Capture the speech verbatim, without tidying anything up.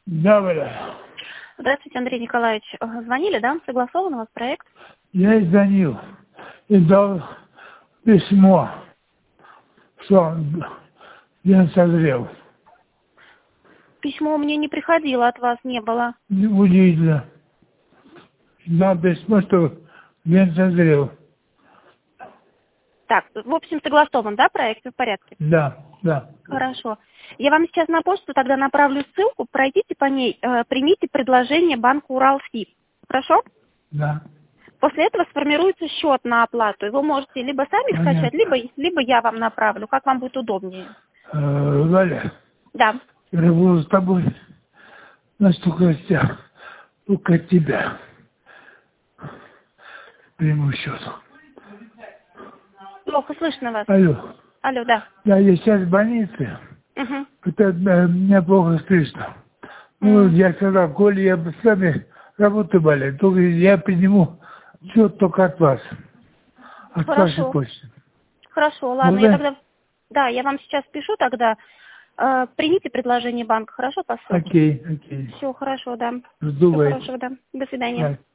Да, Валя. Здравствуйте, Андрей Николаевич. Звонили, да? Согласован у вас проект? Я и звонил и дал письмо, что я созрел. Письмо мне не приходило, от вас не было. Удивительно. Дал письмо, что я созрел. Так, в общем, согласован, да, проект? Все в порядке? Да, да. Хорошо. Я вам сейчас на почту тогда направлю ссылку, пройдите по ней, э, примите предложение банка Уралсиб. Хорошо? Да. После этого сформируется счет на оплату. Его можете либо сами скачать, Понятно. либо, либо я вам направлю, как вам будет удобнее. Э, Валя, Да. я буду с тобой на сто костях. Только от тебя приму счет. Плохо слышно вас. Алло. Алло, да. Да, я сейчас в больнице. Угу. Это э, меня плохо слышно. Ну, М. я сказал, коли я бы с вами работаю, болею, только я приниму счет только от вас. От вашей Хорошо. почты. Хорошо, ладно. Я Можно? тогда... Да, я вам сейчас пишу тогда. Э, примите предложение банка, хорошо, по ссылке? Окей, окей. Все хорошо, да. Жду Всего вас. хорошего, да. До свидания. Да.